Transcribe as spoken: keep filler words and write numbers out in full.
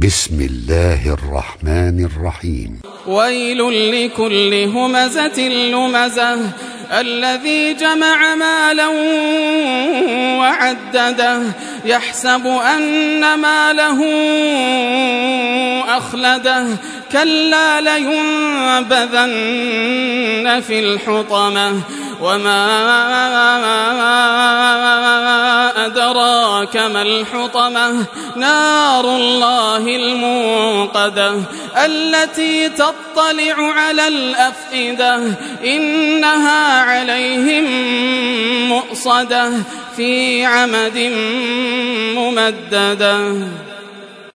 بسم الله الرحمن الرحيم. ويل لكل همزة لمزة الذي جمع مالا وعدده يحسب أن ماله أخلده كلا لينبذن في الحطمة وما أدراك ما الحطمة نار الله الموقدة التي تطلع على الأفئدة إنها عليهم مؤصدة في عمد ممددة.